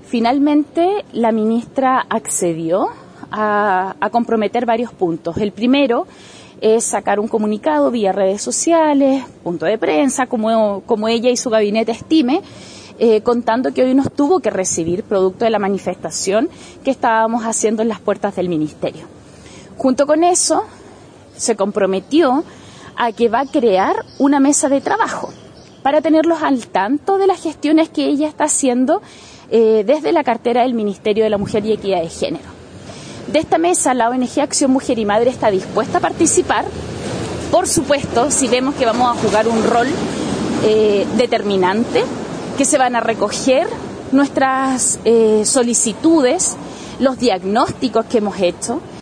Finalmente, la ministra accedió a comprometer varios puntos. El primero es sacar un comunicado vía redes sociales, punto de prensa, como ella y su gabinete estime, contando que hoy nos tuvo que recibir producto de la manifestación que estábamos haciendo en las puertas del ministerio. Junto con eso, se comprometió a que va a crear una mesa de trabajo para tenerlos al tanto de las gestiones que ella está haciendo desde la cartera del Ministerio de la Mujer y Equidad de Género. De esta mesa, la ONG Acción Mujer y Madre está dispuesta a participar. Por supuesto, si vemos que vamos a jugar un rol determinante, que se van a recoger nuestras solicitudes, los diagnósticos que hemos hecho.